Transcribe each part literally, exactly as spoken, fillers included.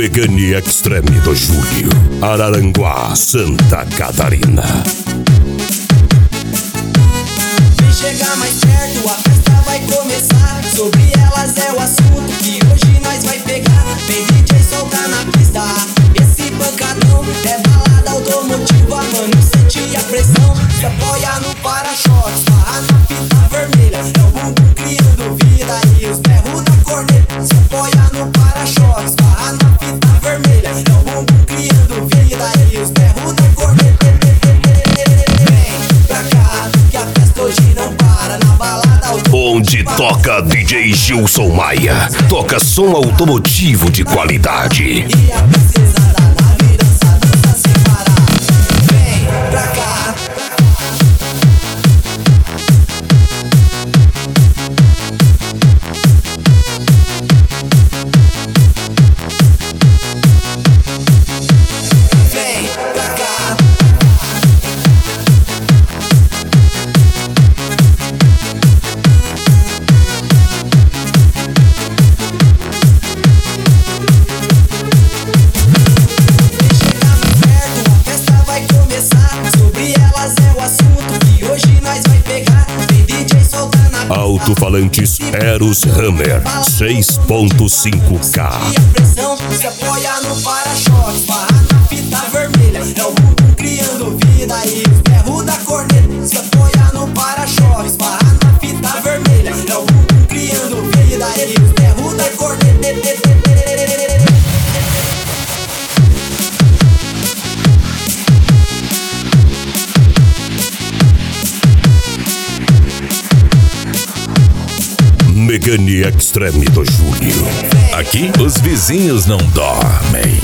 Megane Extreme do Júlio, Araranguá, Santa Catarina. Vem chegar mais perto, a festa vai começar. Sobre elas é o assunto que hoje nós vai pegar. Vem D J soltar na pista, esse pancadão é balada automotiva, mano, sente a pressão. Se apoia no para-choque, esbarra na fita vermelha. É o bumbum criando vida e os berros da corneta. Se apoia no para-choque, esbarra na fita vermelha. É o bumbum criando vida e os berros da corneta. Vem pra cá, que a festa hoje não para na balada automotiva. Onde toca D J Gilson Maia, toca som automotivo de qualidade. E a princesa da nave dança, dança sem parar. Vem pra cá. Vem pra cá. Alto-falantes Eros Hammer seis ponto cinco K. E a pressão se apoia no para-choque, esbarra na fita vermelha. É o bumbum criando vida e os berros da corneta. Se apoia no para-choque, esbarra na fita vermelha. É o bumbum criando vida e os berros da corneta. Megane Extreme do Júlio. Aqui os vizinhos não dormem.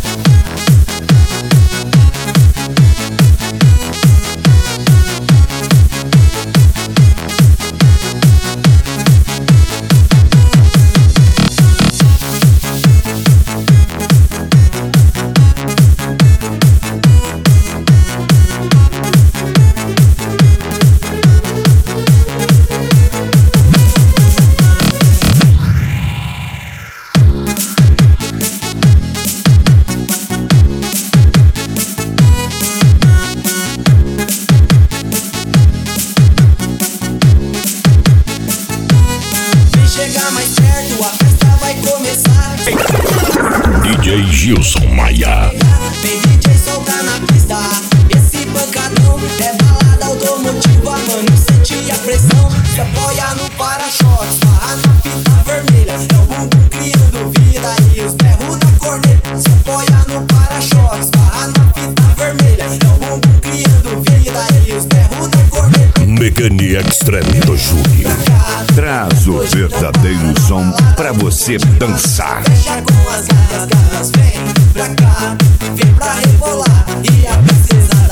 Chegar mais perto, a festa vai começar. D J Gilson Maia. Vem D J soltar na pista, esse pancadão é balada automotiva, mano, sente a pressão. Se apoia no para-choque, esbarra na fita vermelha. É o bumbum criando vida e os berros da corneta. Se apoia no para-choque, esbarra na fita vermelha. É o bumbum criando vida e os berros da corneta. Megane Extreme do Júlio traz o verdadeiro som pra você dançar. Fecha com as garras, garras, vem pra cá, vem pra rebolar. E a princesa